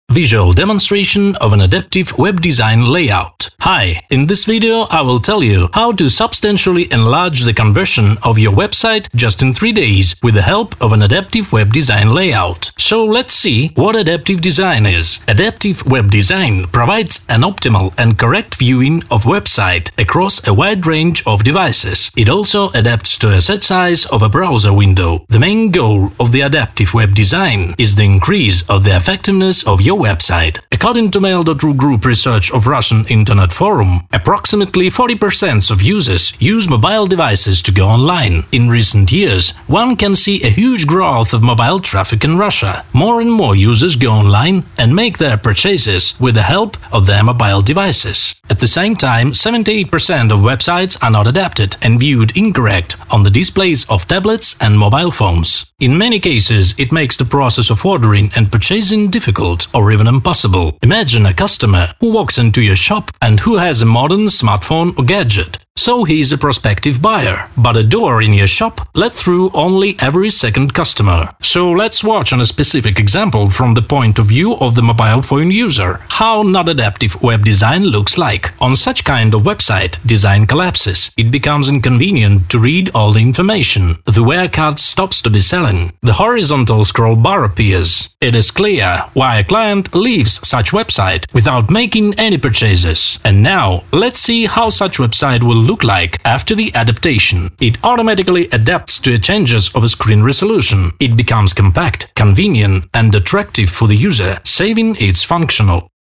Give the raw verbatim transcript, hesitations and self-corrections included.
Visual demonstration of an adaptive web design layout. Hi, in this video I will tell you how to substantially enlarge the conversion of your website just in three days with the help of an adaptive web design layout. So let's see what adaptive design is. Adaptive web design provides an optimal and correct viewing of website across a wide range of devices. It also adapts to a set size of a browser window. The main goal of the adaptive web design is the increase of the effectiveness of your website. According to mail dot ru Group research of Russian Internet Forum, approximately forty percent of users use mobile devices to go online. In recent years, one can see a huge growth of mobile traffic in Russia. More and more users go online and make their purchases with the help of their mobile devices. At the same time, seventy-eight percent of websites are not adapted and viewed incorrect on the displays of tablets and mobile phones. In many cases, it makes the process of ordering and purchasing difficult or even impossible. Imagine a customer who walks into your shop and who has a modern smartphone or gadget. So he is a prospective buyer, but a door in your shop let through only every second customer. So let's watch on a specific example from the point of view of the mobile phone user how not adaptive web design looks like. On such kind of website, design collapses. It becomes inconvenient to read all the information. The where card stops to be selling. The horizontal scroll bar appears. It is clear why a client leaves such website without making any purchases. And now, let's see how such website will look like after the adaptation. It automatically adapts to changes of a screen resolution. It becomes compact, convenient and attractive for the user, saving its functional.